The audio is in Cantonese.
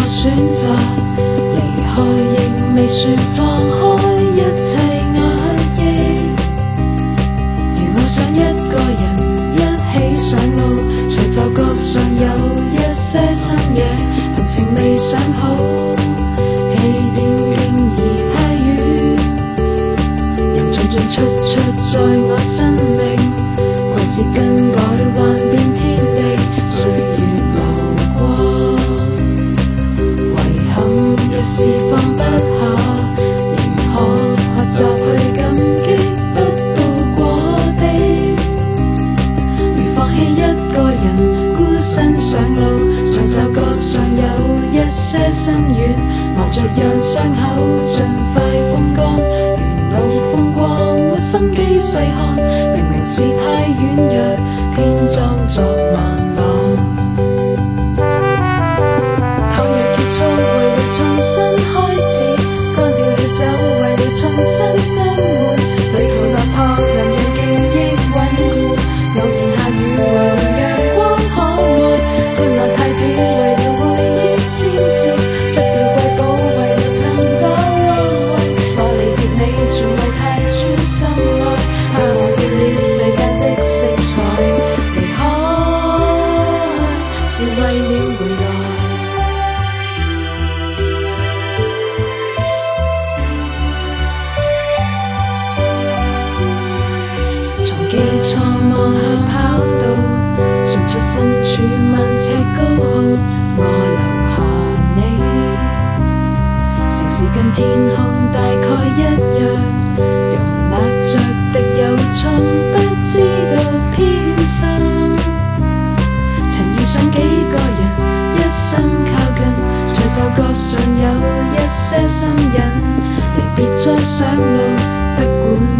選擇，離開亦未算放開一切壓抑。如我想一個人一起上路，隨就覺上有一些新嘢，行程未想好，起點經已太遠，人進進出出在我生命，季節更改幻變天地，歲月流過，遺憾若是放不下，仍可學習去感激得到過的。如放棄一個人孤身上路，上就覺上有一些心軟，忙着讓傷口盡快風乾，沿路風光沒心機細看，明明是太軟弱，偏裝作慢浪。倘若結束為了重新開始，乾掉了酒為了重新斟滿，旅途落魄能讓記憶穩固，偶然下雨為了陽光可愛，歡樂太短為了回憶簽字，失掉瑰寶為了尋找安慰，我離別你從未太專心愛，忘掉了世間的色彩，離開是為了回來。從機艙望向跑道，純粹身處萬尺高號，我留下你。城市跟天空大概一樣，容納着敵友，從不知道偏心。曾遇上幾個人，一心靠近，隨就覺上有一些心癮，離別再上路，不管